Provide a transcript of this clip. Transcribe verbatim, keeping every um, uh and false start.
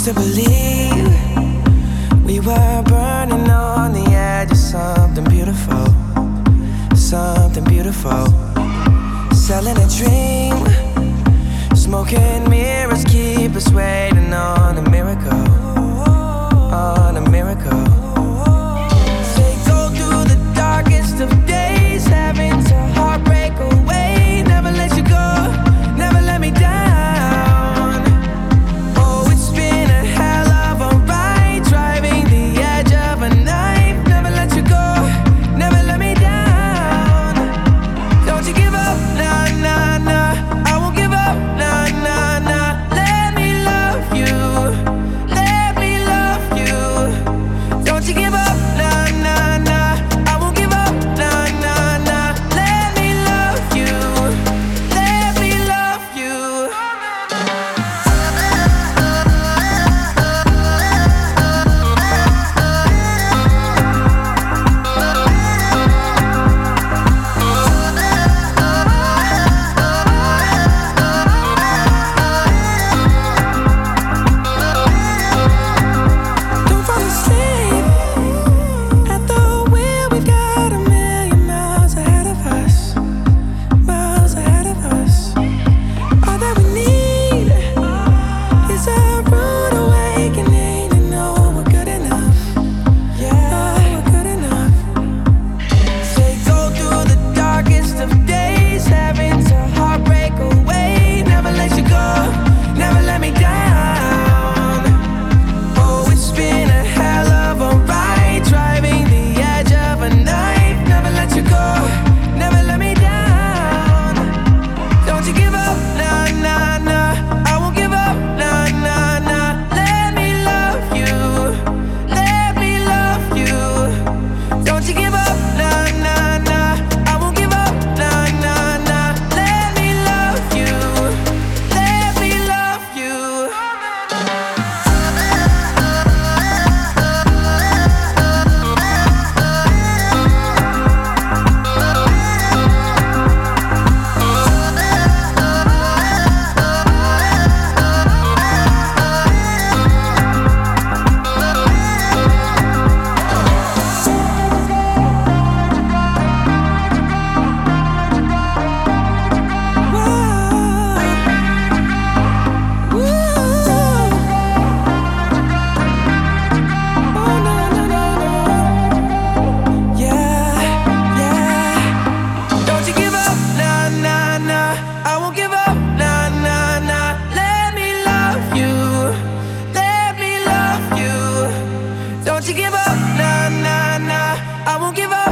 used to believe we were burning on the edge of something beautiful, something beautiful. Selling a dream, smoking mirrors keep us waiting on a miracle, on a miracle. They go through the darkest of days, having to heartbreak away. Never let you go, never let me down. Oh, it's been a hell of a ride, driving the edge of a knife. Never let you go, never let me down. Don't you give up, nah, nah, nah. I won't give up, nah, nah, nah. Let me love you, let me love you. Don't you give up, nah, nah, nah. I won't give up, nah, nah, nah. Let me love you, let me love you. Don't fall asleep at the wheel. We've got a million miles ahead of us, miles ahead of us. All that we need is a rude awakening to know we're good enough. Yeah, we're good enough. They go through the darkest of days, having to heartbreak away. Never let you go, never let me down. Oh, it's been a hell of a ride, driving the edge of a knife. Never let you go, never let me down. Don't you give up, nah, nah, nah. I won't give up, nah, nah, nah. Let me love you, let me love you. Don't you give up, nah, nah, nah. I won't give up, nah, nah, nah. Let me love you, let me love you. Don't you give up, nah, nah, nah. I won't give up.